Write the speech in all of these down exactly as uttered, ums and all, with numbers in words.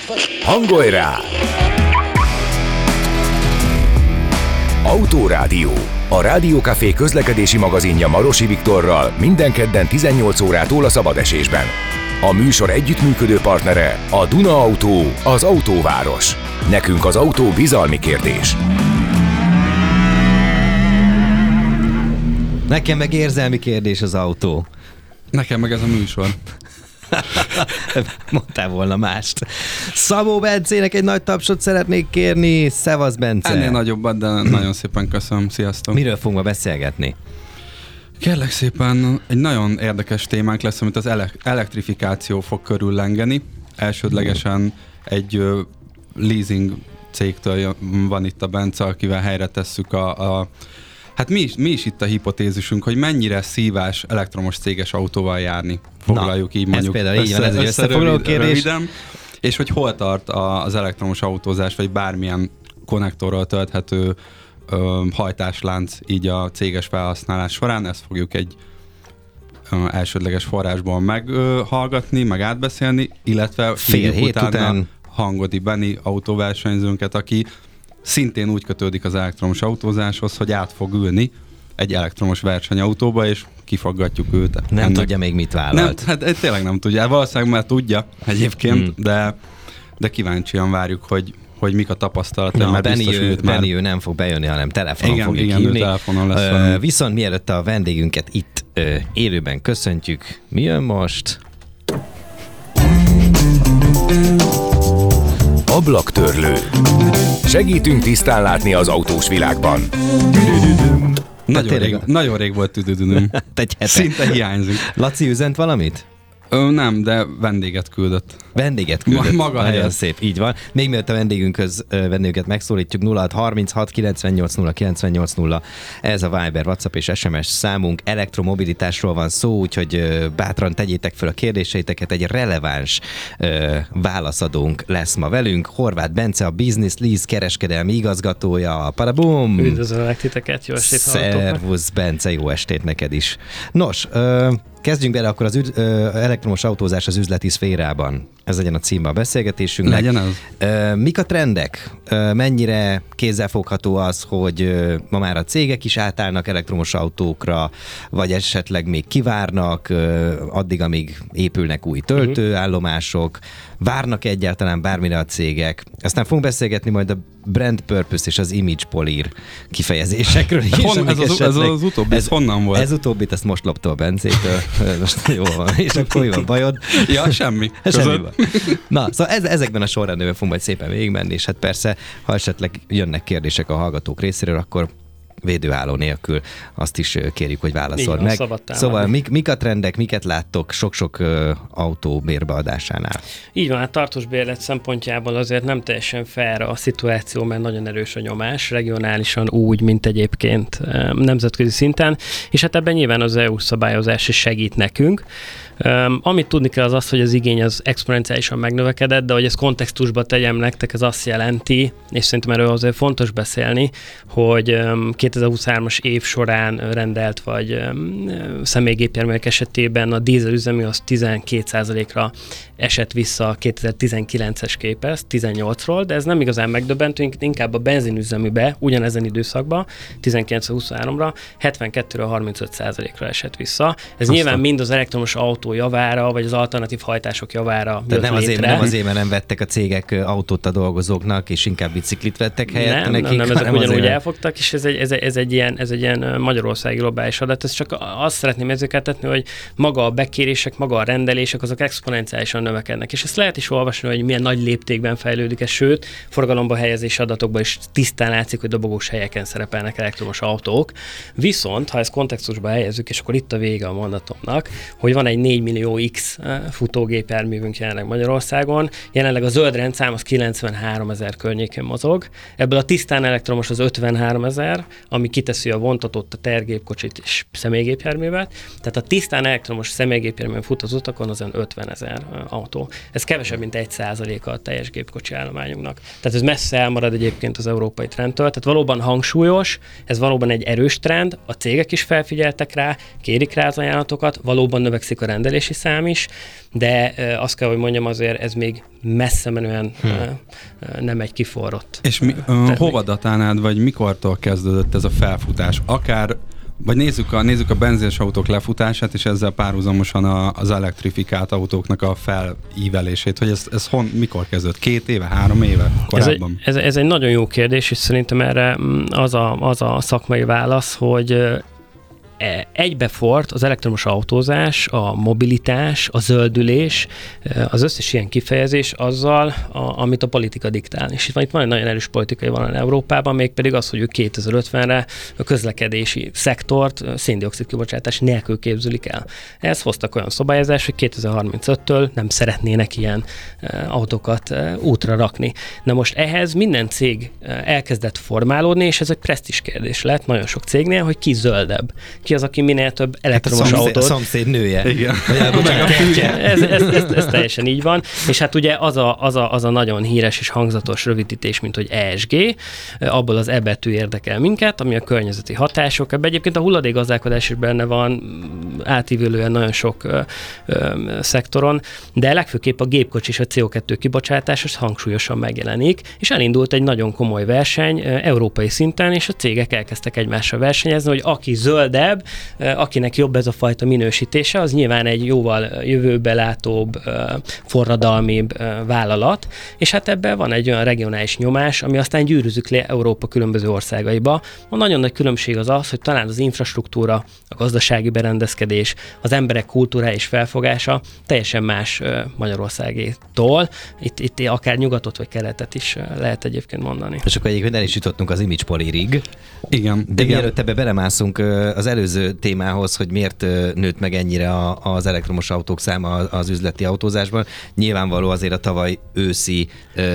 Hangolj rá! Autórádió, a Rádiókafé közlekedési magazinja Marosi Viktorral minden kedden tizennyolc órától a szabadesésben. A műsor együttműködő partnere a Duna Autó, az autóváros. Nekünk az autó bizalmi kérdés. Nekem meg érzelmi kérdés az autó. Nekem meg ez a műsor. Mondtál volna mást. Szabó Bencének egy nagy tapsot szeretnék kérni. Szevasz, Bence. Ennél nagyobbat, de nagyon szépen köszönöm. Sziasztok. Miről fogunk ma beszélgetni? Kérlek szépen, egy nagyon érdekes témánk lesz, amit az ele- elektrifikáció fog körüllengeni. Elsődlegesen egy uh, leasing cégtől van itt a Bence, akivel helyre tesszük a... a Hát mi is, mi is itt a hipotézisünk, hogy mennyire szívás elektromos céges autóval járni. Foglaljuk Na, így mondjuk ez például így van, ez egy összefoglaló kérdés. Röviden, és hogy hol tart az elektromos autózás, vagy bármilyen konnektorral tölthető ö, hajtáslánc így a céges felhasználás során. Ezt fogjuk egy ö, elsődleges forrásból meghallgatni, meg átbeszélni, illetve fél hét utána után Hangodi Benni autóversenyzőnket, aki szintén úgy kötődik az elektromos autózáshoz, hogy át fog ülni egy elektromos versenyautóba, és kifaggatjuk őt. Nem ennek. tudja még mit vállalt. Nem, hát tényleg nem tudja. Valószínűleg már tudja egyébként, hmm. de, de kíváncsian várjuk, hogy, hogy mik a tapasztalatai, Na, mert Benni biztos ő, őt már... Benni ő nem fog bejönni, hanem telefonon igen, fogjuk igen, hívni. telefonon lesz Ö, valami. viszont mielőtt a vendégünket itt ö, élőben köszöntjük, mi jön most? Ablaktörlő. Segítünk tisztán látni az autós világban. Nagyon rég, nagyon rég volt tüdődünöm. Szinte hiányzik. Laci üzent valamit? Ö, nem, de vendéget küldött. Vendéget küldött. Ma, maga Nagyon helyett. szép, így van. Még mielőtt a vendégünkhöz vendégünket megszólítjuk, nulla hat harminchat kilencvennyolc nulla kilencvennyolc nulla. Ez a Viber, WhatsApp és es em es számunk. Elektromobilitásról van szó, úgyhogy bátran tegyétek fel a kérdéseiteket. Egy releváns ö, válaszadónk lesz ma velünk. Horváth Bence, a Business Lease kereskedelmi igazgatója. Parabum! Üdvözöllek titeket, jó estét hallgatóknak. Szervusz, Bence, jó estét neked is. Nos, ö, kezdjünk bele akkor az üd, ö, elektromos autózás az üzleti szférában. Ez legyen a címe a beszélgetésünknek. Legyen az. Ö, mik a trendek? Ö, mennyire kézzelfogható az, hogy ö, ma már a cégek is átállnak elektromos autókra, vagy esetleg még kivárnak, ö, addig, amíg épülnek új töltőállomások, várnak egyáltalán bármire a cégek. Aztán fogunk beszélgetni majd a brand purpose és az image polír kifejezésekről is. Hon, ez, az, esetleg, ez az utóbbi, ez honnan volt? Ez utóbbit, ezt most loptól Bencétől. Most jó van. És akkor mi van, bajod? Ja, semmi. Semmi van. Na, szóval ez, ezekben a sorrendben fogunk majd szépen végigmenni, és hát persze, ha esetleg jönnek kérdések a hallgatók részéről, akkor védőháló nélkül azt is kérjük, hogy válaszold meg. Szóval mik, mik a trendek, miket láttok sok-sok uh, autó bérbeadásánál? Így van, hát tartós bérlet szempontjából azért nem teljesen fair a szituáció, mert nagyon erős a nyomás, regionálisan úgy, mint egyébként nemzetközi szinten, és hát ebben nyilván az é u szabályozás is segít nekünk. Um, amit tudni kell az az, hogy az igény az exponenciálisan megnövekedett, de hogy ezt kontextusba tegyem nektek, ez azt jelenti, és szerintem erről azért fontos beszélni, hogy um, kétezer-huszonhármas év során rendelt vagy um, személygépjárművek esetében a dízelüzemű az tizenkét százalékra esett vissza a kétezer-tizenkilences képest, tizennyolcról, de ez nem igazán megdöbbentő, inkább a benzinüzeműbe ugyanezen időszakban, tizenkilencről-huszonháromra hetvenkettőről harmincöt százalékra esett vissza. Ez Aztán. nyilván mind az elektromos autó javára, vagy az alternatív hajtások javára jött nem azért, létre. nem azért, mert nem vettek a cégek autót a dolgozóknak, és inkább biciklit vettek helyette nem, nekik. Nem, nem, ezek ugyanúgy azért... elfogtak, és ez egy, ez, egy, ez, egy ilyen, ez egy ilyen magyarországi globális adat. Ez csak azt szeretném érzékeltetni, hogy maga a bekérések, maga a rendelések, azok exponenciálisan növekednek. És ezt lehet is olvasni, hogy milyen nagy léptékben fejlődik ez, sőt, forgalomba helyezési adatokban is tisztán látszik, hogy dobogós helyeken szerepelnek elektromos autók. Viszont, ha ezt kontextusba helyezzük, és akkor itt a vége a mondatomnak, hogy van egy négy millió X futógépjárművünk jelenleg Magyarországon. Jelenleg a zöld rendszám az kilencvenhárom ezer környékén mozog. Ebből a tisztán elektromos az ötvenhárom ezer, ami kiteszi a vontatót, a tergépkocsit és személygépjárművet. Tehát a tisztán elektromos személygépjárműven fut az utakon az ötven ezer autó. Ez kevesebb, mint egy százaléka a teljes gépkocsi állományunknak. Tehát ez messze elmarad egyébként az európai trendtől. Tehát valóban hangsúlyos, ez valóban egy erős trend, a cégek is felfigyeltek rá, kérik rá az ajánlatokat, valóban növekszik a rendelési szám is, de azt kell, hogy mondjam, azért ez még messze menően hmm. nem egy kiforrott. És mi, uh, hova datálnád, vagy mikortól kezdődött ez a felfutás? Akár, vagy nézzük a, nézzük a benzines autók lefutását, és ezzel párhuzamosan a, az elektrifikált autóknak a felívelését, hogy ez, ez hon, mikor kezdődött? Két éve, három éve korábban? Ez egy, ez, ez egy nagyon jó kérdés, és szerintem erre az a, az a szakmai válasz, hogy egybefort az elektromos autózás, a mobilitás, a zöldülés, az összes ilyen kifejezés azzal, a, amit a politika diktál. És itt van, itt van egy nagyon erős politikai vonal Európában, mégpedig az, hogy ők kétezer-ötvenre a közlekedési szektort szén-dioxid kibocsátás nélkül képzelik el. Ehhez hoztak olyan szabályozást, hogy kétezer-harmincöttől nem szeretnének ilyen autókat útra rakni. Na most ehhez minden cég elkezdett formálódni, és ez egy presztízs kérdés lett nagyon sok cégnél, hogy ki zöldebb. Ki az, aki minél több elektromos hát a szomszéd, autót... A szomszéd nője. Igen. ez, ez, ez, ez teljesen így van. És hát ugye az a, az, a, az a nagyon híres és hangzatos rövidítés, mint hogy E S G, abból az E betű érdekel minket, ami a környezeti hatások. Ebben egyébként a hulladékgazdálkodás is benne van, átívelően nagyon sok ö, ö, szektoron, de legfőképp a gépkocsis a C O kettő kibocsátás az hangsúlyosan megjelenik, és elindult egy nagyon komoly verseny ö, európai szinten, és a cégek elkezdtek egymással versenyezni, hogy aki zöldebb, akinek jobb ez a fajta minősítése, az nyilván egy jóval jövőbe látóbb, forradalmibb vállalat, és hát ebben van egy olyan regionális nyomás, ami aztán gyűrűzik le Európa különböző országaiba. A nagyon nagy különbség az az, hogy talán az infrastruktúra, a gazdasági berendezkedés, az emberek kultúrája és felfogása teljesen más Magyarországétól. Itt, itt akár nyugatot vagy keletet is lehet egyébként mondani. És akkor egyébként el is jutottunk az image polirig. Igen. De igen. mielőtt ebbe belemászunk az előző témához, hogy miért nőtt meg ennyire az elektromos autók száma az üzleti autózásban, nyilvánvaló azért a tavaly őszi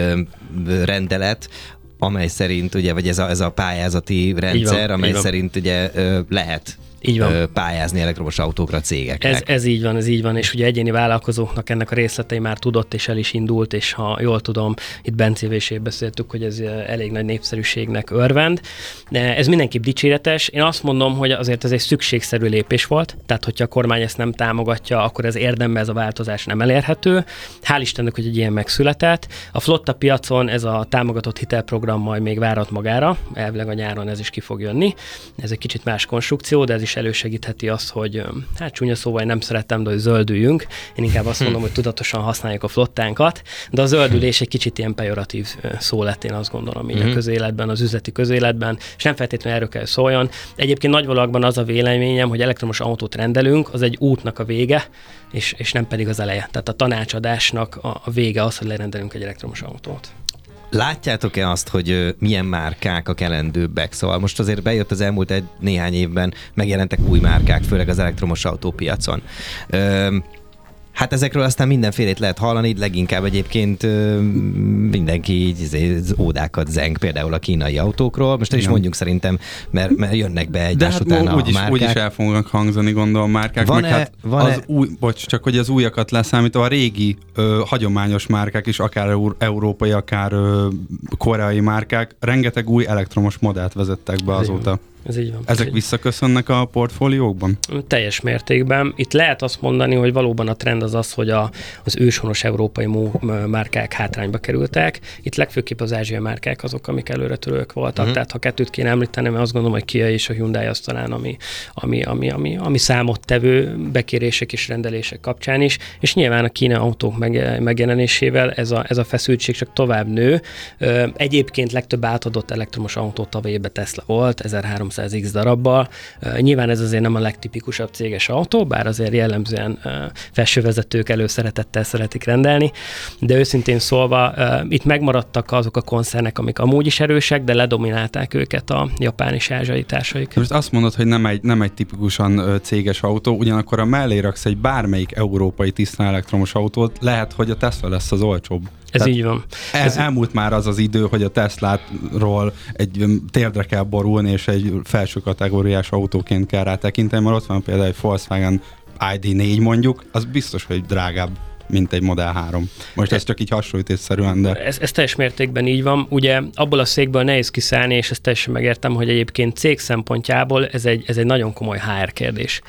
rendelet, amely szerint ugye, vagy ez a, ez a pályázati rendszer, van, amely szerint ugye lehet így van. pályázni elektromos autókra cégeknek. Ez, ez így van, ez így van, és ugye egyéni vállalkozóknak ennek a részletei már tudott, és el is indult, és ha jól tudom, itt Bencével beszéltük, hogy ez elég nagy népszerűségnek örvend. Ez mindenképp dicséretes. Én azt mondom, hogy azért ez egy szükségszerű lépés volt, tehát hogyha a kormány ezt nem támogatja, akkor ez érdemben ez a változás nem elérhető. Hál' Istennek, hogy egy ilyen megszületett. A flotta piacon ez a támogatott hitelprogram majd még várat magára, elvileg a nyáron ez is ki fog jönni. Ez egy kicsit más konstrukció, de ez is elősegítheti azt, hogy hát csúnya szóval nem szeretem, de hogy zöldüljünk. Én inkább azt mondom, hogy tudatosan használjuk a flottánkat, de a zöldülés egy kicsit ilyen pejoratív szó lett, én azt gondolom így mm-hmm. a közéletben, az üzleti közéletben, és nem feltétlenül erről kell szóljon. Egyébként nagyvalóakban az a véleményem, hogy elektromos autót rendelünk, az egy útnak a vége, és, és nem pedig az eleje. Tehát a tanácsadásnak a, a vége az, hogy lerendelünk egy elektromos autót. Látjátok-e azt, hogy milyen márkák a kelendőbbek? Szóval most azért bejött az elmúlt egy néhány évben, megjelentek új márkák, főleg az elektromos autópiacon. Üm, Hát ezekről aztán mindenfélét lehet hallani, leginkább egyébként mindenki így ódákat zeng, például a kínai autókról. Most el is mondjuk szerintem, mert, mert jönnek be egymás hát után a úgy is, márkák. Úgy is el fognak hangzani, gondolom, márkák. Van-e, meg hát van-e? az új, bocs, csak hogy az újakat leszámítva, a régi ö, hagyományos márkák is, akár eur, európai, akár ö, koreai márkák, rengeteg új elektromos modellt vezettek be azóta. Ez így van. Ezek visszaköszönnek a portfóliókban? Teljes mértékben. Itt lehet azt mondani, hogy valóban a trend az az, hogy a, az őshonos európai márkák hátrányba kerültek. Itt legfőképp az ázsiai márkák azok, amik előretörők voltak. Uh-huh. Tehát ha kettőt kéne említeni, mert azt gondolom, hogy Kia és a Hyundai az talán, ami, ami, ami, ami, ami számottevő bekérések és rendelések kapcsán is. És nyilván a kínai autók meg, megjelenésével ez a, ez a feszültség csak tovább nő. Egyébként legtöbb átadott elektromos autó tavaly évben Tesla volt, ezerháromszáz X darabbal. Uh, nyilván ez azért nem a legtipikusabb céges autó, bár azért jellemzően uh, felsővezetők előszeretettel szeretik rendelni, de őszintén szólva uh, itt megmaradtak azok a koncernek, amik amúgy is erősek, de ledominálták őket a japán és ázsiai társaik. Most azt mondod, hogy nem egy, nem egy tipikusan uh, céges autó, ugyanakkor a mellé raksz egy bármelyik európai tisztán elektromos autót, lehet, hogy a Tesla lesz az olcsóbb. Ez Tehát így van. El, Ez... Elmúlt már az az idő, hogy a Tesláról egy térdre kell borulni, és egy felső kategóriás autóként kell rá tekinteni, mert ott van például egy Volkswagen I D négy mondjuk, az biztos, hogy drágább, mint egy Model három. Most ez csak így hasonlítésszerűen, de... Ez, ez teljes mértékben így van. Ugye abból a székből nehéz kiszállni, és ezt teljesen megértem, hogy egyébként cég szempontjából ez egy, ez egy nagyon komoly há er kérdés.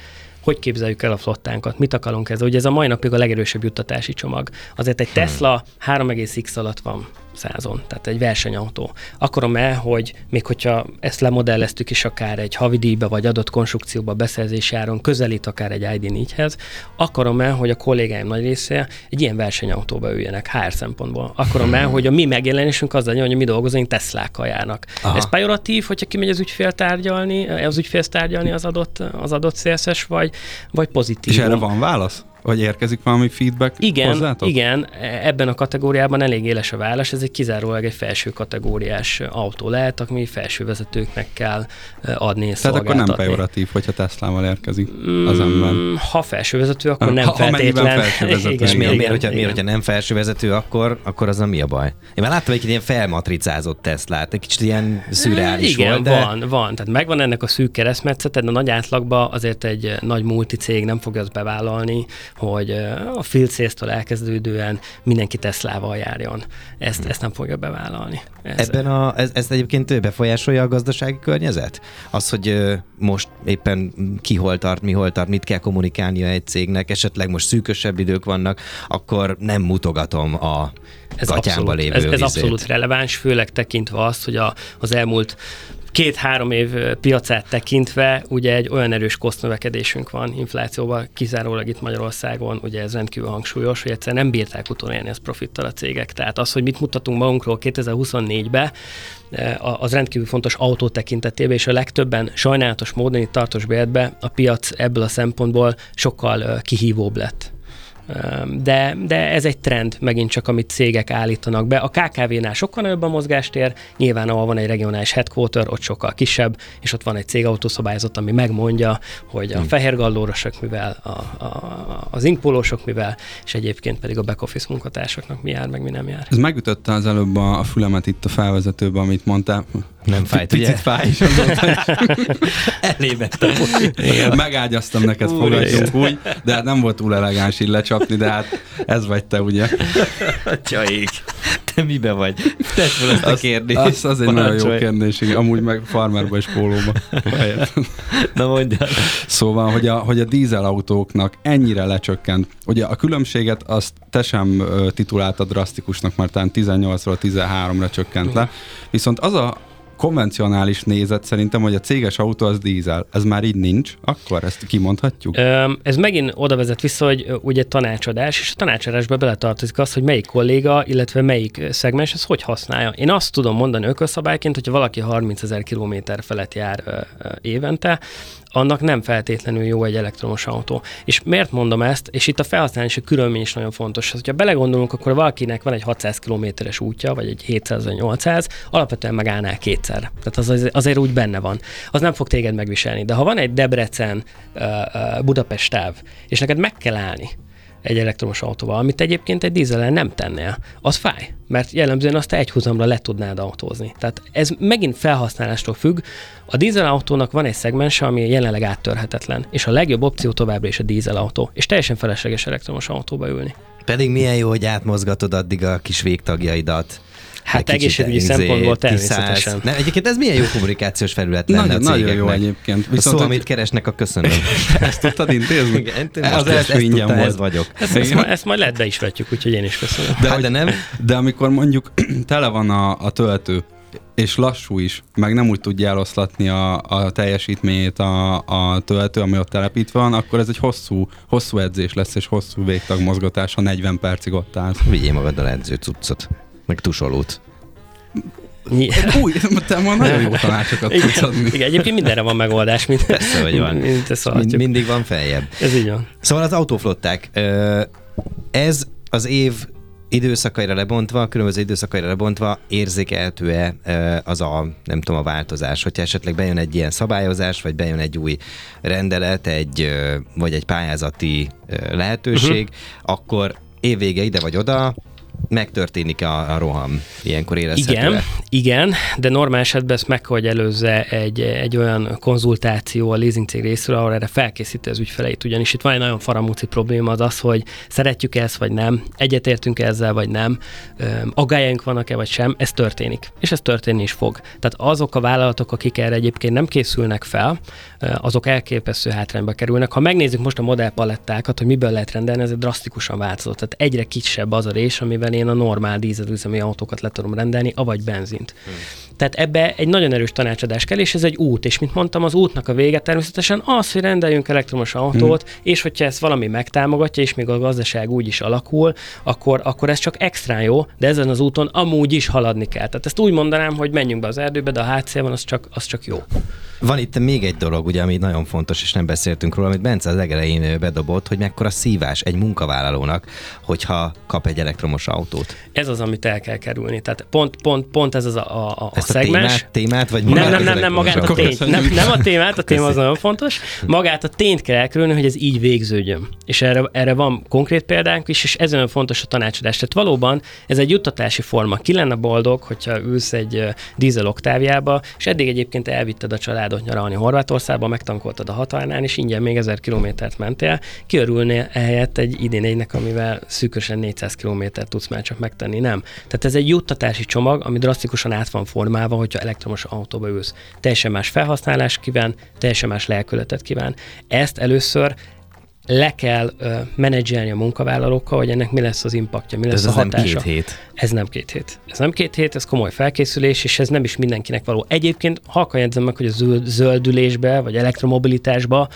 hogy képzeljük el a flottánkat, mit akarunk ezzel. Ugye ez a mai napig a legerősebb juttatási csomag. Azért egy Tesla három egész x alatt van százon, tehát egy versenyautó. Akarom el, hogy még hogyha ezt lemodelleztük is akár egy havidíjba vagy adott konstrukcióba beszerzési áron közelít akár egy i dé négyhez, akarom el, hogy a kollégáim nagy része egy ilyen versenyautóba üljenek há er szempontból. Akarom hmm. el, hogy a mi megjelenésünk az legyen, hogy a mi dolgozóink Teslákkal járnak. Aha. Ez pejoratív, hogyha kimegy az ügyfél tárgyalni, az ügyfél tárgyalni az adott, az adott szélszes, vagy, vagy pozitív. És erre van válasz? Vagy érkezik valami feedback igen, hozzátok? Igen, ebben a kategóriában elég éles a válasz, ez egy kizárólag egy felső kategóriás autó lehet, ami felső vezetőknek kell adni, tehát szolgáltatni. akkor nem pejoratív, hogyha Teslával érkezik az ember. Ha felső vezető, akkor nem ha, feltétlen. Felső vezető. Igen, és miért, miért, hogyha, igen. miért, hogyha nem felső vezető, akkor, akkor az a mi a baj? Én már láttam egy ilyen felmatricázott Teslát, egy kicsit ilyen szürreális igen, volt, de... van, van. Tehát megvan ennek a szűk keresztmetszete, de nagy átlagban azért egy nagy multicég nem fogja azt bevállalni, hogy a field sales-től elkezdődően mindenki Teslával járjon. Ezt, hmm. ezt nem fogja bevállalni. Ez... Ebben a, ez, ez egyébként befolyásolja a gazdasági környezet? Az, hogy most éppen ki hol tart, mi hol tart, mit kell kommunikálnia egy cégnek, esetleg most szűkösebb idők vannak, akkor nem mutogatom a ez gatyámba abszolút, lévő ez, ez vizét. abszolút releváns, főleg tekintve azt, hogy a, az elmúlt két-három év piacát tekintve ugye egy olyan erős kosztnövekedésünk van inflációban, kizárólag itt Magyarországon, ugye ez rendkívül hangsúlyos, hogy egyszerűen nem bírták utolérni ezt profittal a cégek. Tehát az, hogy mit mutatunk magunkról kétezer-huszonnégyben, az rendkívül fontos autó tekintetében, és a legtöbben sajnálatos módon itt tartós béletben a piac ebből a szempontból sokkal kihívóbb lett. De, de ez egy trend megint csak, amit cégek állítanak be. A ká ká vé-nál sokkal nagyobb a mozgástér, nyilván ahol van egy regionális headquarter, ott sokkal kisebb, és ott van egy cégautószabályzat, ami megmondja, hogy a hmm. fehérgallórosok mivel, a, a, az inkpolósok mivel, és egyébként pedig a back office munkatársaknak mi jár, meg mi nem jár. Ez megütötte az előbb a, a fülemet itt a felvezetőben, amit mondtál. Nem fájt, Picit ugye? fáj is. Elévettem. Megágyaztam neked, fogadjunk úgy, de hát nem volt túl elegáns így lecsapni, de hát ez vagy te, ugye? Atyaik, te mibe vagy? Tedd fel ezt a kérdést. Az, az egy nagyon jó kérdés, amúgy meg farmerba és pólóba. Na mondjál. Szóval, hogy a, hogy a dízelautóknak ennyire lecsökkent. Ugye a különbséget azt te sem tituláltad drasztikusnak, mert talán tizennyolcról tizenháromra csökkent le. Viszont az a konvencionális nézet szerintem, hogy a céges autó az dízel. Ez már így nincs, akkor ezt kimondhatjuk? Ez megint oda vezet vissza, hogy ugye tanácsadás, és a tanácsadásba beletartozik az, hogy melyik kolléga, illetve melyik szegmens ezt hogy használja. Én azt tudom mondani ökölszabályként, hogyha valaki harmincezer kilométer felett jár évente, annak nem feltétlenül jó egy elektromos autó. És miért mondom ezt? És itt a felhasználási körülmény is nagyon fontos. Ha belegondolunk, akkor valakinek van egy hatszáz kilométeres útja, vagy egy hétszáz-nyolcszáz, alapvetően megállnál kétszer. Tehát az azért úgy benne van. Az nem fog téged megviselni. De ha van egy Debrecen, Budapest táv, és neked meg kell állni egy elektromos autóval, amit egyébként egy dízelen nem tennél, az fáj, mert jellemzően azt egy húzamra le tudnád autózni. Tehát ez megint felhasználástól függ. A dízelautónak van egy szegmense, ami jelenleg áttörhetetlen, és a legjobb opció továbbra is a dízelautó, és teljesen felesleges elektromos autóba ülni. Pedig milyen jó, hogy átmozgatod addig a kis végtagjaidat. Hát egészségügyi szempontból természetesen. Nem, egyébként ez milyen jó kommunikációs felület lenne nagyon, a cégeknek. nagyon jó egyébként. Viszont a szó, amit keresnek, a köszönöm. Ezt tudtad intézni? Igen, az első ingyen volt. Ez vagyok. Ezt, ezt, ma, ezt majd lehet be is vetjük, úgyhogy én is köszönöm. De, hát, de nem? De amikor mondjuk tele van a, a töltő, és lassú is, meg nem úgy tudja eloszlatni a, a teljesítményét a, a töltő, ami ott telepítve van, akkor ez egy hosszú, hosszú edzés lesz, és hosszú végtagmozgatás, ha negyven percig ott állsz. Vigyél magaddal edző cuccot, meg tusolót. Új, te ma nagyon jó tanácsokat tudsz adni. Igen, egyébként mindenre van megoldás, mint, Persze, hogy van. mint Mind, mindig van feljebb. Ez így van. Szóval az autóflották, ez az év időszakaira lebontva, különböző időszakaira lebontva érzékelhető-e az a, nem tudom, a változás, hogyha esetleg bejön egy ilyen szabályozás, vagy bejön egy új rendelet, egy, vagy egy pályázati lehetőség, uh-huh. akkor évvége ide vagy oda, megtörténik a, a roham, ilyenkor érezhető. Igen, igen, de normál esetben ezt meg kell, hogy előzze egy, egy olyan konzultáció a leasing cég részéről, ahol erre felkészíti az ügyfeleit, ugyanis itt van egy nagyon faramúci probléma, az az, hogy szeretjük ezt, vagy nem, egyetértünk ezzel, vagy nem, aggájaink vannak-e, vagy sem, ez történik, és ez történni is fog. Tehát azok a vállalatok, akik erre egyébként nem készülnek fel, azok elképesztő hátrányba kerülnek. Ha megnézzük most a modellpalettákat, hogy miből lehet rendelni, ez drasztikusan változott. Tehát egyre kisebb az a rés, amivel én a normál dízelüzemű autókat le tudom rendelni, avagy benzint. Hmm. Tehát ebbe egy nagyon erős tanácsadás kell, és ez egy út, és mint mondtam, az útnak a vége természetesen az, hogy rendeljünk elektromos autót, hmm. és hogyha ezt valami megtámogatja, és még a gazdaság úgy is alakul, akkor, akkor ez csak extra jó, de ezen az úton amúgy is haladni kell. Tehát ezt úgy mondanám, hogy menjünk be az erdőbe, de a hátszélben az csak, az csak jó. Van itt még egy dolog, ugye, ami nagyon fontos, és nem beszéltünk róla, amit Bence az legelején bedobott, hogy mekkora szívás egy munkavállalónak, hogyha kap egy elektromos autót. Ez az, amit el kell kerülni. Tehát pont, pont, pont ez az a, a, a Ezt szegmens. A témát, témát, vagy nem, nem, nem, nem, magát a tényt. Nem, nem a témát, a téma az nagyon fontos. Magát a tényt kell elkerülni, hogy ez így végződjön. És erre, erre van konkrét példánk is, és ez nagyon fontos a tanácsadás. Tehát valóban ez egy juttatási forma. Ki lenne boldog, hogyha ülsz egy uh, dízel oktáviába, és eddig egyébként elvitted a családot nyaralni Horvátországba, megtankoltad a határnál, és ingyen még ezer kilométert mentél, kiörülnél ehelyett egy idén egynek, amivel szűkösen négyszáz kilométert tudsz már csak megtenni, nem. Tehát ez egy juttatási csomag, ami drasztikusan át van formálva, hogyha elektromos autóba ülsz. Teljesen más felhasználást kíván, teljesen más lelkületet kíván. Ezt először le kell uh, menedzselni a munkavállalókkal, hogy ennek mi lesz az impaktja, mi lesz ez a hatása. Ez nem két hét. Ez nem két hét. Ez nem két hét, ez komoly felkészülés, és ez nem is mindenkinek való. Egyébként halkan jegyzem meg, hogy a zöld, zöldülésbe, vagy elektromobilitásba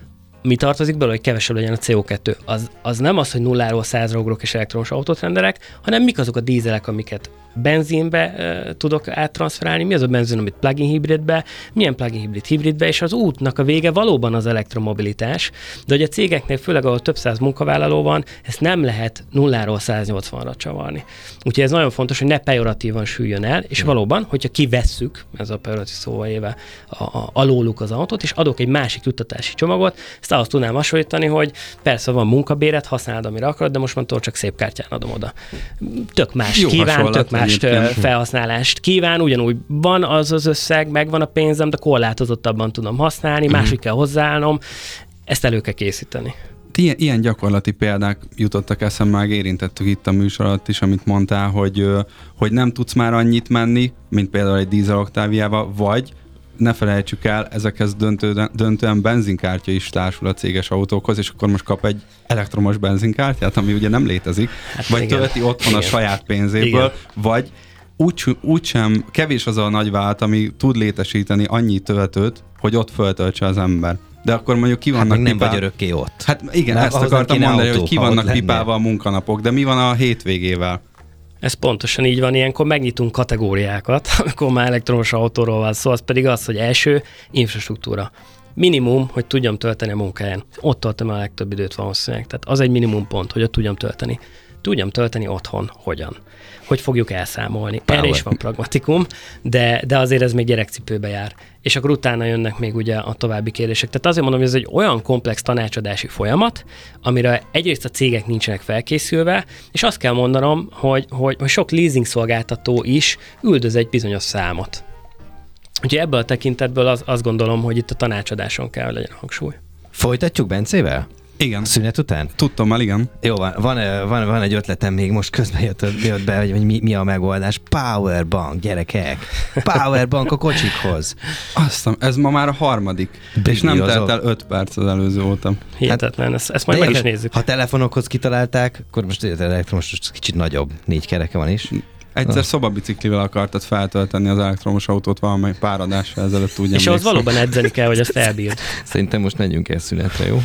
mi tartozik belőle, hogy kevesebb legyen a cé o kettő. Az, az nem az, hogy nulláról százra ugrok és elektromos autót rendelek, hanem mik azok a dízelek, amiket benzinbe uh, tudok áttranszferálni, mi az a benzin, amit plug-in hibridbe, milyen plug-in hibrid hibridbe, és az útnak a vége valóban az elektromobilitás, de hogy a cégeknél, főleg ahol több száz munkavállaló van, ezt nem lehet nulláról száznyolcvanra csavarni. Úgyhogy ez nagyon fontos, hogy ne pejoratívan süljön el, és valóban, hogyha kivesszük, ez a pejoratív szóval éve, a, a, alóluk az autót, és adok egy másik juttatási csomagot, ezt ahhoz tudnám hasonlítani, hogy persze van munkabéret, használod, amire akarod, de most már csak szép kártyán adom oda. Tök más Jó kíván, tök más egyébként. felhasználást kíván, ugyanúgy van az az összeg, megvan a pénzem, de korlátozottabban tudom használni, mm. máshogy kell hozzáállnom, ezt elő kell készíteni. Ilyen, ilyen gyakorlati példák jutottak eszembe, meg érintettük itt a műsor alatt is, amit mondtál, hogy, hogy nem tudsz már annyit menni, mint például egy dízel oktáviába, vagy ne felejtsük el, ezekhez döntő, döntően benzinkártya is társul a céges autókhoz, és akkor most kap egy elektromos benzinkártyát, ami ugye nem létezik, hát vagy igen. tölti otthon igen. a saját pénzéből, igen. vagy úgy, úgy sem, kevés az a nagyvállalat, ami tud létesíteni annyi töltőt, hogy ott föltöltse az ember. De akkor mondjuk ki vannak hát nem pipál... vagy örökké ott. Hát igen, nem, ezt akartam mondani, autó, hogy ki vannak pipálva a munkanapok, de mi van a hétvégével? Ez pontosan így van, ilyenkor megnyitunk kategóriákat, amikor már elektromos autóról van szó, az pedig az, hogy első, infrastruktúra. Minimum, hogy tudjam tölteni a munkáján. Ott töltöm a legtöbb időt valószínűleg. Tehát az egy minimum pont, hogy ott tudjam tölteni. Tudjam tölteni otthon. Hogyan? Hogy fogjuk elszámolni? Power. Erre is van pragmatikum, de, de azért ez még gyerekcipőbe jár. És akkor utána jönnek még ugye a további kérdések. Tehát azért mondom, hogy ez egy olyan komplex tanácsadási folyamat, amire egyrészt a cégek nincsenek felkészülve, és azt kell mondanom, hogy, hogy, hogy sok leasing szolgáltató is üldöz egy bizonyos számot. Úgyhogy ebből a tekintetből az, azt gondolom, hogy itt a tanácsadáson kell, hogy legyen hangsúly. Folytatjuk Bencével? Igen. Szünet után? Tudtam már, igen. Jó, van, van, van, van egy ötletem még, most közben jött, jött be, hogy mi, mi a megoldás. Powerbank, gyerekek. Powerbank a kocsikhoz. Aztán, ez ma már a harmadik. Big és nem telt el öt perc az előző óta. Hihetetlen, hát, ezt, ezt majd meg is nézzük. Ha telefonokhoz kitalálták, akkor most elektromos kicsit nagyobb, négy kereke van is. Egyszer ah. szobabiciklivel akartad feltölteni az elektromos autót valamely pár adással ezelőtt, úgy és ahhoz valóban edzeni kell, hogy ezt elbírd. Szerintem most menjünk el szünetre, jó?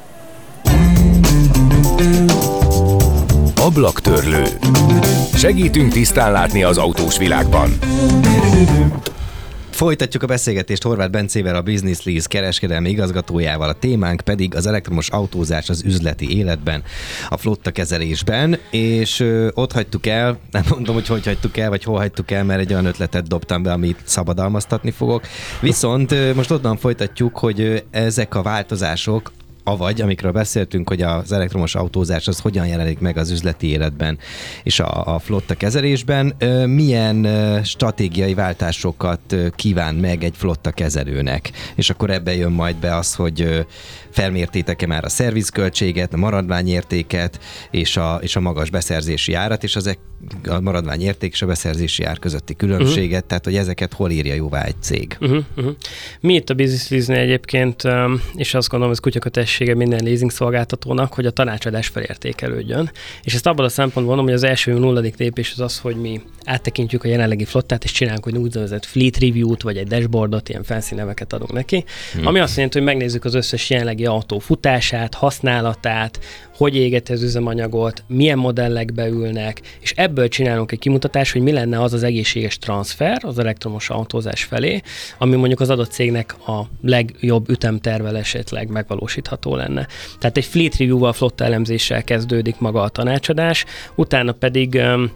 Ablaktörlő. Segítünk tisztán látni az autós világban. Folytatjuk a beszélgetést Horváth Bencével, a Business Lease kereskedelmi igazgatójával, a témánk pedig az elektromos autózás az üzleti életben, a flotta kezelésben, és ö, ott hagytuk el, nem mondom, hogy hogy hagytuk el, vagy hol hagytuk el, mert egy olyan ötletet dobtam be, amit szabadalmaztatni fogok. Viszont ö, most onnan folytatjuk, hogy ö, ezek a változások avagy amikről beszéltünk, hogy az elektromos autózás az hogyan jelenik meg az üzleti életben és a, a flotta kezelésben, milyen stratégiai váltásokat kíván meg egy flotta kezelőnek. És akkor ebbe jön majd be az, hogy felmértétek-e már a szervizköltséget, a maradványértéket és a, és a magas beszerzési árat, és az a maradványérték és a beszerzési ár közötti különbséget, uh-huh. tehát hogy ezeket hol írja jóvá egy cég. Uh-huh, uh-huh. Mi itt a Business Lease-nél egyébként, és azt gondolom, ez kutyakötessége minden leasing szolgáltatónak, hogy a tanácsadás felértékelődjön. És ezt abban a szempontból mondom, hogy az első nulladik lépés az az, hogy mi áttekintjük a jelenlegi flottát, és csinálunk egy úgynevezett fleet review-t, vagy egy dashboardot, ilyen fancy neveket adunk neki, hmm. ami azt jelenti, hogy megnézzük az összes jelenlegi autó futását, használatát, hogy égeti az üzemanyagot, milyen modellekbe ülnek, és ebből csinálunk egy kimutatást, hogy mi lenne az az egészséges transfer az elektromos autózás felé, ami mondjuk az adott cégnek a legjobb ütemtervel esetleg megvalósítható lenne. Tehát egy fleet review-val, flotta elemzéssel kezdődik maga a tanácsadás, utána pedig um,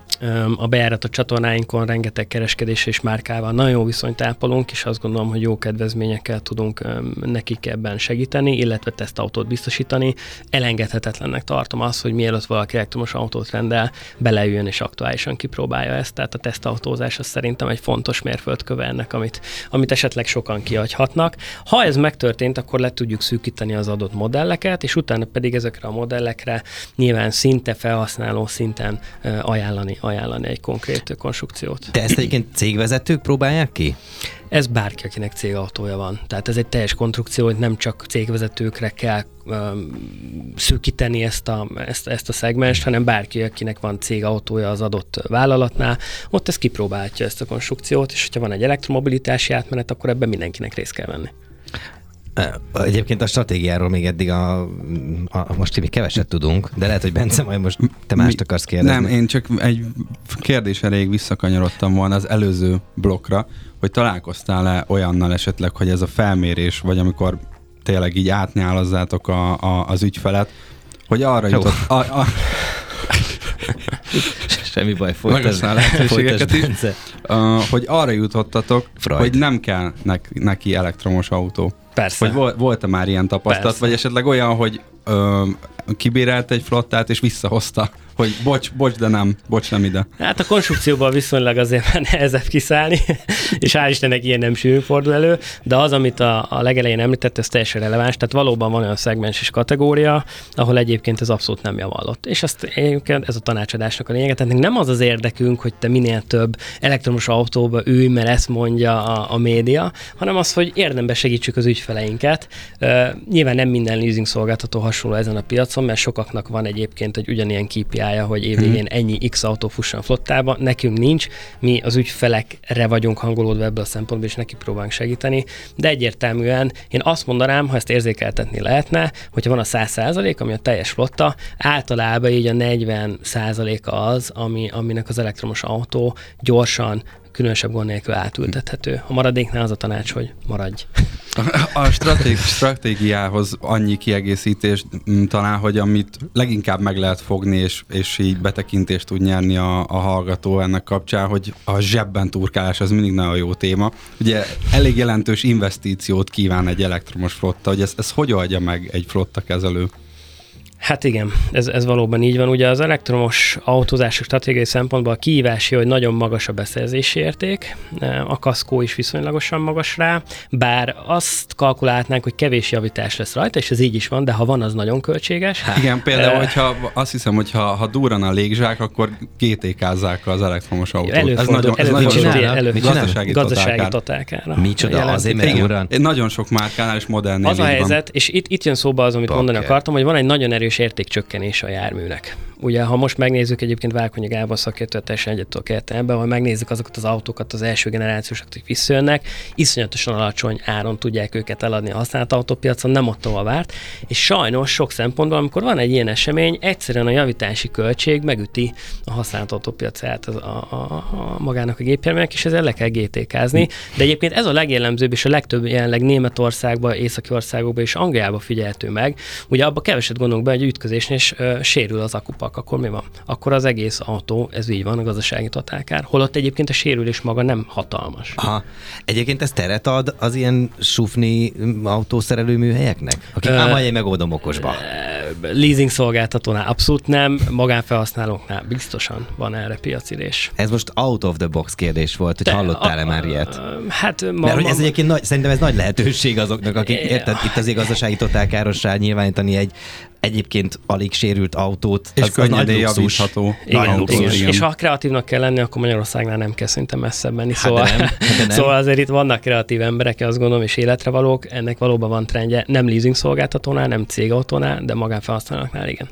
a bejáratott csatornáinkon rengeteg kereskedésre és márkával nagyon jó viszonyt ápolunk, és azt gondolom, hogy jó kedvezményekkel tudunk nekik ebben segíteni, illetve tesztautót biztosítani. Elengedhetetlennek tartom azt, hogy mielőtt valaki elektromos autót rendel, beleüljön és aktuálisan kipróbálja ezt. Tehát a tesztautózás az szerintem egy fontos mérföldköve ennek, amit, amit esetleg sokan kihagyhatnak. Ha ez megtörtént, akkor le tudjuk szűkíteni az adott modelleket, és utána pedig ezekre a modellekre nyilván szinte felhasználó szinten ajánlani ajánlani egy konkrét konstrukciót. De ezt egyébként cégvezetők próbálják ki? Ez bárki, akinek cégautója van. Tehát ez egy teljes konstrukció, hogy nem csak cégvezetőkre kell um, szűkíteni ezt a, ezt, ezt a szegmest, hanem bárki, akinek van cégautója az adott vállalatnál, ott ez kipróbálhatja ezt a konstrukciót, és hogyha van egy elektromobilitási átmenet, akkor ebben mindenkinek részt kell venni. Egyébként a stratégiáról még eddig a, a most még keveset tudunk, de lehet, hogy Bence, majd most te mást Mi, akarsz kérdezni. Nem, én csak egy kérdés erejéig visszakanyarodtam volna az előző blokkra, hogy találkoztál-e olyannal esetleg, hogy ez a felmérés, vagy amikor tényleg így átnyálazzátok a, a, az ügyfelet, hogy arra Jó. jutott... A, a, Semmi baj, folytasd, folytasd is, uh, hogy arra jutottatok, Freud. hogy nem kell neki elektromos autó. Persze. Hogy vol, volt-e már ilyen tapasztalat, Persze. vagy esetleg olyan, hogy ö, kibérelt egy flottát, és visszahozta, hogy bocs, bocs, de nem, bocs, nem ide. Hát a konstrukcióban viszonylag azért már nehezebb kiszállni, és hál' Istennek ilyen nem sűrűn fordul elő, de az, amit a, a legelején említett, ez teljesen releváns, tehát valóban van olyan szegmens és kategória, ahol egyébként ez abszolút nem javallott. És ezt ez a tanácsadásnak a lényege, tehát nem az az érdekünk, hogy te minél több elektromos autóba ülj, mert ezt mondja a, a média, hanem az, hogy érdemben segítsük az ügyfeleinket. Uh, nyilván nem minden leasing szolgáltató hasonló ezen a piacon, mert sokaknak van egyébként egy ugyanilyen ká pé í-ja, hogy évvégén ennyi X autó fusson a flottába, nekünk nincs, mi az ügyfelekre vagyunk hangolódva ebből a szempontból, és neki próbálunk segíteni, de egyértelműen én azt mondanám, ha ezt érzékeltetni lehetne, hogyha van a száz százalék, ami a teljes flotta, általában így a negyven százalék az, ami, aminek az elektromos autó gyorsan, különösebb gond nélkül átültethető. A maradéknál az a tanács, hogy maradj. A stratég, stratégiához annyi kiegészítés talán, hogy amit leginkább meg lehet fogni, és, és így betekintést tud nyerni a, a hallgató ennek kapcsán, hogy a zsebben turkálás az mindig nagyon jó téma. Ugye elég jelentős investíciót kíván egy elektromos flotta, hogy ez, ez hogy oldja meg egy flotta kezelő? Hát igen, ez, ez valóban így van. Ugye az elektromos autózások stratégiai szempontból a kihívási, hogy nagyon magas a beszerzési érték, a kaszkó is viszonylagosan magas rá, bár azt kalkulálhatnánk, hogy kevés javítás lesz rajta, és ez így is van, de ha van, az nagyon költséges. Hát, igen, például, hogyha azt hiszem, hogy ha, ha durran a légzsák, akkor gé té kázzák az elektromos autót. Előfordul, ez nagyon, ez nagyon elő, gazdasági, gazdasági totálkára. Micsoda, azért, mert durran. Nagyon sok márkánál és modellnél az a helyzet, és itt, itt jön szóba az, amit Bakker. mondani akartam, hogy van egy nagyon erős értékcsökkenés a járműnek. Ugye, ha most megnézzük, egyébként Várkonyi Gábor szakértő teljesen egyetől kértem ebben, hogy megnézzük azokat az autókat, az első generációsak, akik visszajönnek, iszonyatosan alacsony áron tudják őket eladni a használt autópiacon, nem ott a várt, és sajnos sok szempontból, amikor van egy ilyen esemény, egyszerűen a javítási költség megüti a használt autópiacát a, a, a, a magának a gépjárműnek, és ezzel le kell gé té kázni. De egyébként ez a legjellemzőbb, és a legtöbb jelenleg Németországban, északi országokban és Angliában figyelhető meg. Ugye abba keveset gondolunk be, hogy egy ütközésnél és ö, sérül az akupak, akkor mi van? Akkor az egész autó, ez így van, a gazdasági totálkár. Holott egyébként a sérülés maga nem hatalmas. Aha. Egyébként ez teret ad az ilyen sufni autószerelő műhelyeknek? Akik ám uh, megoldom okosba. Leasing szolgáltatónál abszolút nem, magánfelhasználóknál biztosan van erre piacirés. Ez most out of the box kérdés volt, hogy hallottál-e már ilyet? Hát ma, Mert hogy ez ma, egyébként nagy, szerintem ez nagy lehetőség azoknak, akik érted, itt azért gazdasági totálkárosság nyilvánítani egy egyébként alig sérült autót. És az, az könnyedén javítható. Igen, luxus, igen. igen. És ha kreatívnak kell lenni, akkor Magyarországnál nem kell szinte messzebb menni. Hát Szóval, de nem, de nem. szóval azért itt vannak kreatív emberek, azt gondolom, és életre valók. Ennek valóban van trendje. Nem leasing szolgáltatónál, nem cégautónál, de magánfelhasználóknál igen.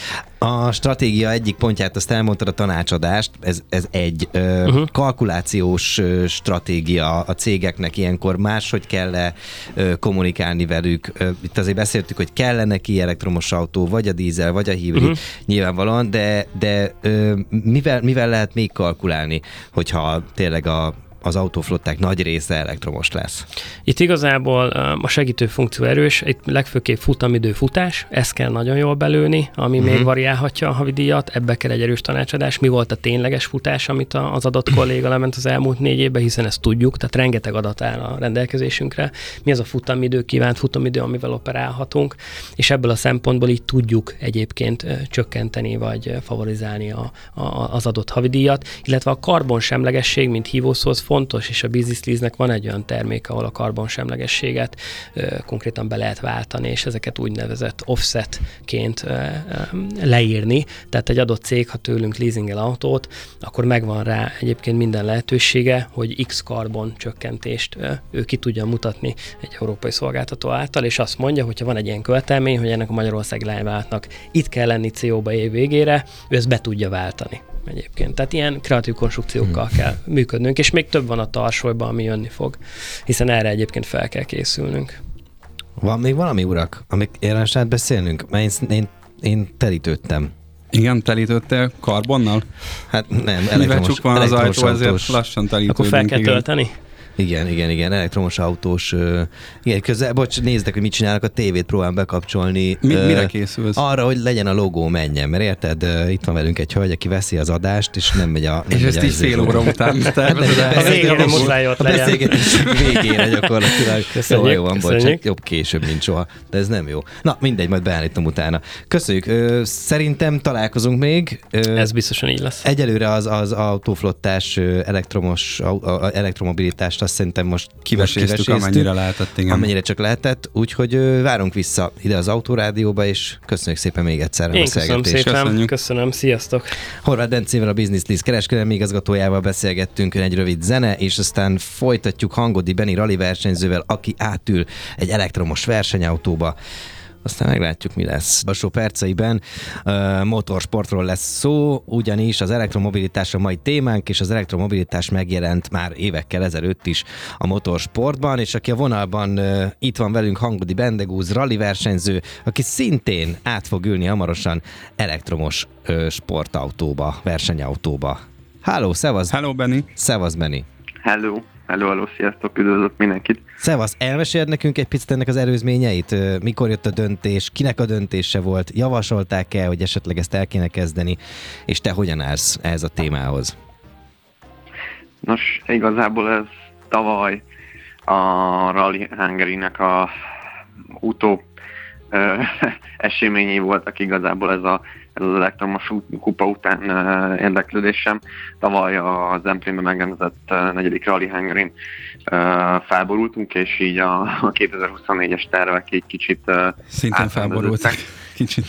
A stratégia egyik pontját, azt elmondtad, a tanácsadást, ez, ez egy ö, uh-huh. kalkulációs ö, stratégia a cégeknek ilyenkor, máshogy kell ö, kommunikálni velük. Ö, itt azért beszéltük, hogy kellene ki elektromos autó, vagy a dízel, vagy a hibrid, uh-huh. nyilvánvalóan, de, de ö, mivel, mivel lehet még kalkulálni, hogyha tényleg a az autóflották nagy része elektromos lesz? Itt igazából a segítő funkció erős, itt legfőképp futamidő futás, ezt kell nagyon jól belőni, ami uh-huh. még variálhatja a havidíjat, ebbe kell egy erős tanácsadás. Mi volt a tényleges futás, amit az adott kolléga lement az elmúlt négy évben, hiszen ezt tudjuk, tehát rengeteg adat áll a rendelkezésünkre. Mi az a futamidő, kívánt futamidő, amivel operálhatunk, és ebből a szempontból így tudjuk egyébként csökkenteni, vagy favorizálni a, a, az adott havidíjat, illetve a karbonsemlegesség, mint hívószó, fontos, és a Business Lease-nek van egy olyan termék, ahol a karbonsemlegességet ö, konkrétan be lehet váltani, és ezeket úgynevezett offsetként ö, ö, leírni. Tehát egy adott cég, ha tőlünk leasingel autót, akkor megvan rá egyébként minden lehetősége, hogy X karbon csökkentést ö, ő ki tudja mutatni egy európai szolgáltató által, és azt mondja, hogyha van egy ilyen követelmény, hogy ennek a magyarországi lányvállalatnak itt kell lenni cé o-ba év végére, ő ezt be tudja váltani egyébként. Tehát ilyen kreatív konstrukciókkal hmm. kell működnünk, és még több van a tarsolyban, ami jönni fog, hiszen erre egyébként fel kell készülnünk. Van még valami, urak, amik érdemes átbeszélnünk? Mert én, én, én telítődtem. Igen, telítődtél karbonnal? Hát nem, elektromos, mivel csuk van az ajtó, ezért lassan telítődünk. Akkor fel kell igen. tölteni? Igen, igen, igen, elektromos autós. Igen, közel, bocs, nézzek, hogy mit csinálnak, a tévét próbálom bekapcsolni. Mi, mire készülsz? Arra, hogy legyen a logó, menjen, mert érted, itt van velünk egy hölgy, aki veszi az adást, és nem megy a... Nem és megy ezt így fél óra után tervezed. A végére muszáj ott legyen. A beszélgetés végére gyakorlatilag. Jó, jó van, bocs, jobb később, mint soha, de ez nem jó. Na, mindegy, majd beállítom utána. Köszönjük. Szerintem találkozunk még. Ez biztosan így lesz. Egyelőre az, az autóflottás elektromos, elektromobilitást azt szerintem most kiveséztük, amennyire lehetett, igen. Amennyire csak lehetett, úgyhogy várunk vissza ide az Autórádióba, és köszönjük szépen még egyszer a beszélgetést. Köszönöm szépen, köszönjük. Köszönöm, sziasztok! Horváth Dencével, a Business Lease kereskedelmi igazgatójával beszélgettünk, egy rövid zene, és aztán folytatjuk Hangodi Benni rali versenyzővel, aki átül egy elektromos versenyautóba. Aztán meglátjuk, mi lesz. Alsó perceiben uh, motorsportról lesz szó, ugyanis az elektromobilitás a mai témánk, és az elektromobilitás megjelent már évekkel ezelőtt is a motorsportban, és aki a vonalban uh, itt van velünk, Hangodi Bendegúz, rali versenyző, aki szintén át fog ülni hamarosan elektromos uh, sportautóba, versenyautóba. Háló, szevasz! Hello, Benny! Szevasz, Benny! Hello! Hello, hello, sziasztok, üdvözlök mindenkit. Szevasz, elmeséled nekünk egy picit ennek az előzményeit? Mikor jött a döntés, kinek a döntése volt, javasolták-e, hogy esetleg ezt el kéne kezdeni, és te hogyan állsz ehhez a témához? Nos, igazából ez tavaly a Rally Hungary-nek a utó ö, eseményei voltak igazából ez, a, ez az elektromos kupa után ö, érdeklődésem. Tavaly a Zemplénben megrendezett negyedik Rally Hungary-n ö, felborultunk, és így a, a kétezer-huszonnégyes tervek egy kicsit ö, szintén felborultak. Kicsit.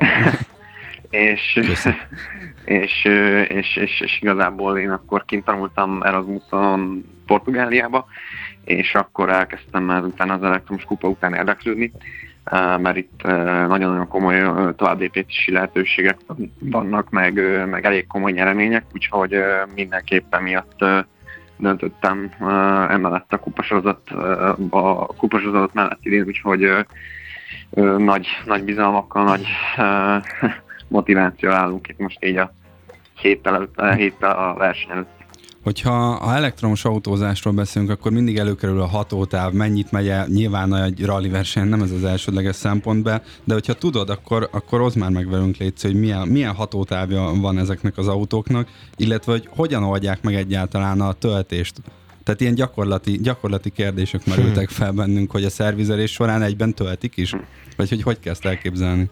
és, és, és, és, és igazából én akkor kint tanultam Erasmuson Portugáliába, és akkor elkezdtem ezután az elektromos kupa után érdeklődni, mert itt nagyon-nagyon komoly továbblépési lehetőségek vannak, meg, meg elég komoly nyeremények, úgyhogy mindenképpen miatt döntöttem emellett a kupasorozat, a kupasorozat mellett idén, úgyhogy nagy, nagy bizalmakkal, nagy motivációval állunk itt most így a héttel, előtt, héttel a verseny előtt. Hogyha a elektromos autózásról beszélünk, akkor mindig előkerül a hatótáv, mennyit megy el, nyilván egy rally verseny nem ez az elsődleges szempont be, de hogyha tudod, akkor, akkor oszd már meg velünk, Léci, hogy milyen, milyen hatótávja van ezeknek az autóknak, illetve hogy hogyan oldják meg egyáltalán a töltést. Tehát ilyen gyakorlati, gyakorlati kérdések merültek fel bennünk, hogy a szervizelés során egyben töltik is? Vagy hogy hogy kezd elképzelni?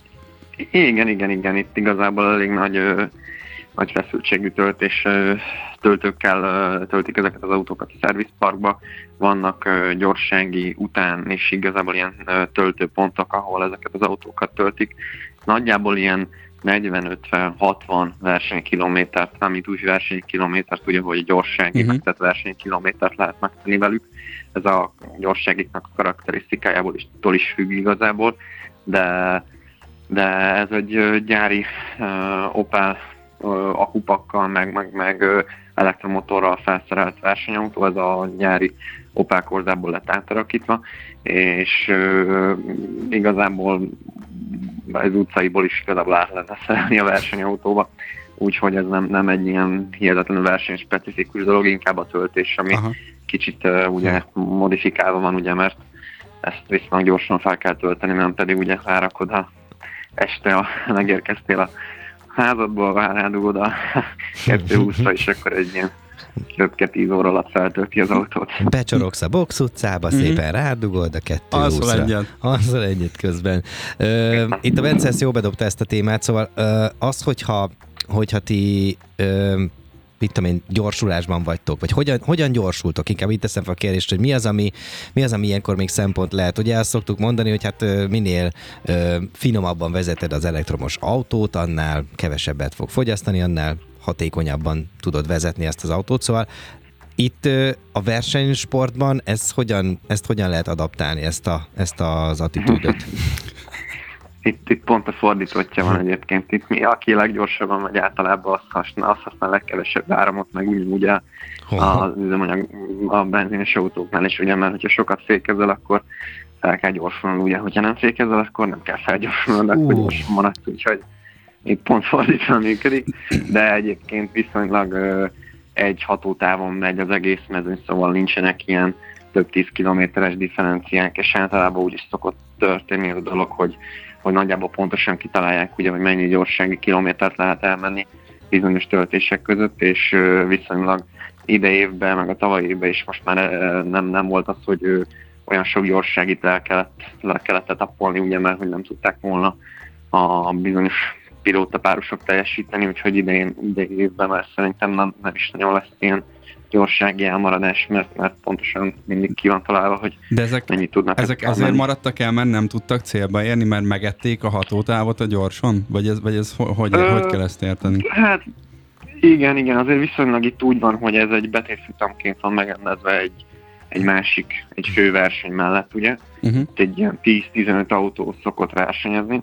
Igen, igen, igen. Itt igazából elég nagy, ö, nagy feszültségű töltés ö, töltőkkel ö, töltik ezeket az autókat a szervizparkba. Vannak ö, gyorsági után és igazából ilyen ö, töltőpontok, ahol ezeket az autókat töltik. Nagyjából ilyen negyven-ötven-hatvan versenykilométert, amit úgy versenykilométert, ugye, hogy gyorsági, uh-huh. tehát versenykilométert lehet megtenni velük. Ez a gyorságiknak a karakterisztikájából is, is függ igazából, de, de ez egy gyári uh, Opel uh, akupakkal, meg, meg, meg uh, elektromotorral felszerelt versenyautó, ez a gyári Opel Corsából lett átalakítva, és uh, igazából az utcaiból is igazából át lehetne szerelni a versenyautóba, úgyhogy ez nem, nem egy ilyen hihetetlenül versenyspecifikus dolog, inkább a töltés, ami Aha. kicsit uh, ugye modifikálva van, ugye, mert ezt viszonylag gyorsan fel kell tölteni, nem pedig ugye rárakod, ha este a, megérkeztél a házadból, rádugod a kettőhúszra, és akkor egy ilyen röpke tíz óra alatt feltölti az autót. Becsorogsz a box utcába, mm-hmm. szépen rádugod a kettőhúszra. Azzal egyet. Azzal egyet közben. Ö, itt a Bence ezt jó bedobta ezt a témát, szóval ö, az, hogyha, hogyha ti ö, mit tudom én, gyorsulásban vagytok, vagy hogyan, hogyan gyorsultok? Inkább itt teszem fel a kérdést, hogy mi az, ami, mi az, ami ilyenkor még szempont lehet. Ugye azt szoktuk mondani, hogy hát minél ö, finomabban vezeted az elektromos autót, annál kevesebbet fog fogyasztani, annál hatékonyabban tudod vezetni ezt az autót. Szóval itt ö, a versenysportban ez hogyan, ezt hogyan lehet adaptálni, ezt, a, ezt az attitűdöt? Itt, itt pont a fordítottja van egyébként. Itt mi, aki leggyorsabban megy, általában azt használ, azt használ legkevesebb áramot, meg ugyanúgy a, az üzemanyag a benzines autóknál is, ugye, mert hogyha sokat fékezel, akkor fel kell gyorsulnod, ugye, hogyha nem fékezel, akkor nem kell felgyorsulnod, uh. akkor gyorsan maradsz, úgyhogy itt pont fordítva működik, de egyébként viszonylag ö, egy hatótávon megy az egész mezőny, szóval nincsenek ilyen több tíz kilométeres differenciák, és általában úgy is szokott történni ez a dolog, hogy hogy nagyjából pontosan kitalálják, ugye, hogy mennyi gyorsági kilométert lehet elmenni bizonyos töltések között, és viszonylag idei évben, meg a tavalyi évben is most már nem, nem volt az, hogy olyan sok gyorságit el kellett, le kellett tapolni, ugye, mert hogy nem tudták volna a bizonyos pilótapárosok teljesíteni, úgyhogy idején, idei évben már szerintem nem, nem is nagyon lesz ilyen gyorsági elmaradás, mert, mert pontosan mindig ki van találva, hogy de ezek, mennyit tudnak. Ezek azért menni. Maradtak el, mert nem tudtak célba érni, mert megették a hatótávot a gyorson? Vagy ez, vagy ez hogy, Ö, hogy kell ezt érteni? Hát igen, igen, azért viszonylag itt úgy van, hogy ez egy betétfutamként van megrendezve egy, egy másik, egy főverseny mellett, ugye? Uh-huh. Itt egy ilyen tíz-tizenöt autó szokott versenyezni,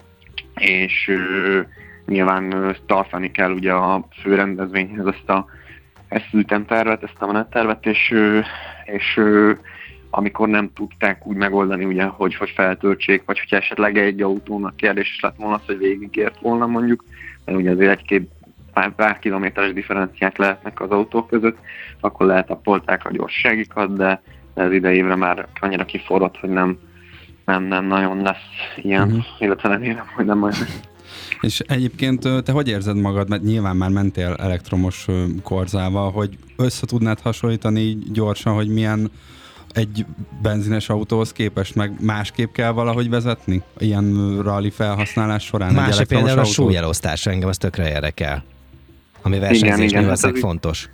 és ö, nyilván ö, tartani kell ugye a főrendezvényhez ezt a ezt ütemtervet, ezt a menettervet, és, és amikor nem tudták úgy megoldani, ugye, hogy, hogy feltöltsék, vagy hogyha esetleg egy autónak kérdés lett volna az, hogy végigért volna mondjuk, mert ugye azért egy-két pár, pár kilométeres differenciák lehetnek az autók között, akkor letappolták a gyorságikat, de, de ez idejévre már annyira kiforrott, hogy nem, nem, nem nagyon lesz ilyen, uh-huh. illetve nem érem, hogy nem olyan. És egyébként te hogy érzed magad, mert nyilván már mentél elektromos Corsával, hogy össze tudnád hasonlítani gyorsan, hogy milyen egy benzines autóhoz képest, meg másképp kell valahogy vezetni? Ilyen rally felhasználás során Másik egy elektromos például autó? A súlyelosztás, engem az tökre érdekel, ami versenyzésnél valószínűleg hát fontos.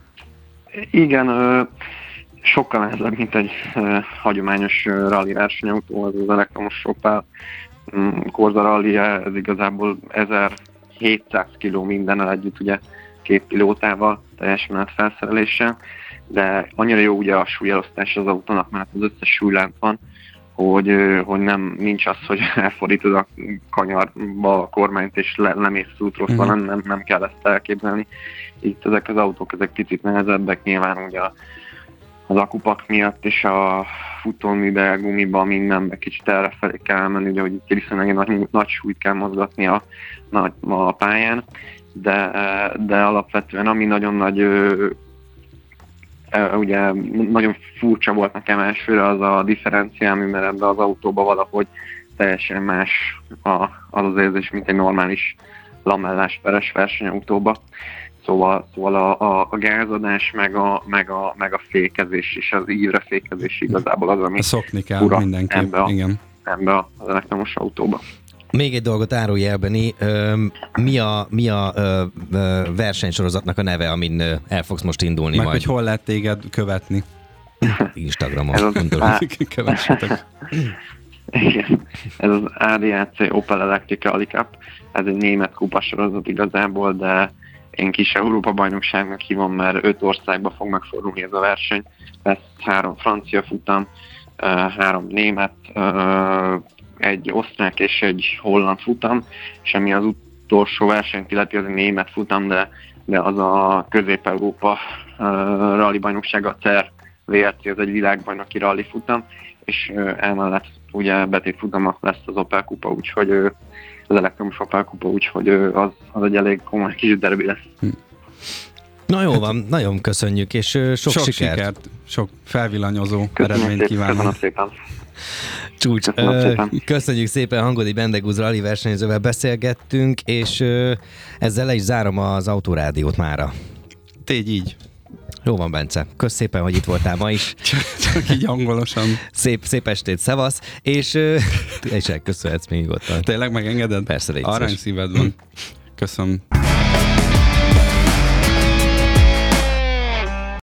Igen, ö, sokkal nehezebb, mint egy ö, hagyományos ö, rally versenyautó, az az elektromos Opel Corsa Rally, ez igazából ezerhétszáz kiló mindennel együtt, ugye két pilótával, teljesen át felszereléssel, de annyira jó ugye a súlyelosztás az autónak, mert az összes súlylánc van, hogy, hogy nem, nincs az, hogy elfordítod a kanyarba a kormányt és le, lemész útról, mm-hmm. szóval nem, nem kell ezt elképzelni. Itt ezek az autók, ezek picit nehezebbek, nyilván ugye az akupak miatt és a futóműbe, gumiba, mindenbe kicsit errefelé kell menni, ugye, hogy itt viszonylag nagy, nagy súlyt kell mozgatni a, a, a pályán, de, de alapvetően ami nagyon nagy, ö, ö, ugye nagyon furcsa volt nekem elsőre az a differencia, ami mert ebbe az autóba valahogy teljesen más a, az az érzés, mint egy normális lamellás peres versenyautóba. Szóval, szóval a, a, a gázadás, meg a, meg, a, meg a fékezés és az ívre fékezés igazából az, ami szokni kell fura mindenképp, ebbe, a, igen. ebbe az elektromos autóba. Még egy dolgot árulj el, Benni, mi a, mi a ö, ö, versenysorozatnak a neve, amin ö, el fogsz most indulni Meg majd? hogy hol lehet téged követni. Instagramon. Ez az gondolom. á- Kövessetek. Igen, ez az á dé á cé Opel Electric Rally Cup, ez egy német kupasorozat igazából, de én kis Európa-bajnokságnak hívom, mert öt országba fog megfordulni ez a verseny. Lesz három francia futam, három német, egy osztrák és egy holland futam, és ami az utolsó versenyt illeti, az egy német futam, de, de az a Közép-Európa rally bajnokság, a cé e er vé er cé, az egy világbajnoki rally futam, és emellett ugye betétfutama lesz az Opel kupa, úgyhogy az elektromos Opel kupa, úgyhogy az, az egy elég komoly kis derbi lesz. Na jó van, nagyon köszönjük, és ö, sok, Sok sikert. sikert, sok felvillanyozó Köszönöm eredményt szépen, kívánok. köszönöm szépen. Csúcs. Köszönöm Ö, szépen. Köszönjük szépen, Hangodi Bendegúz rally versenyzővel beszélgettünk, és ö, ezzel le is zárom az Autorádiót mára. Tégy így. Jó van, Bence. Kösz szépen, hogy itt voltál ma is. Csak így angolosan. Szép, szép estét, szevasz, és ö, te is elköszönhetsz még nyugodtan. Tényleg megengeded? Persze, légy szíves. Arany szíved van. Köszönöm.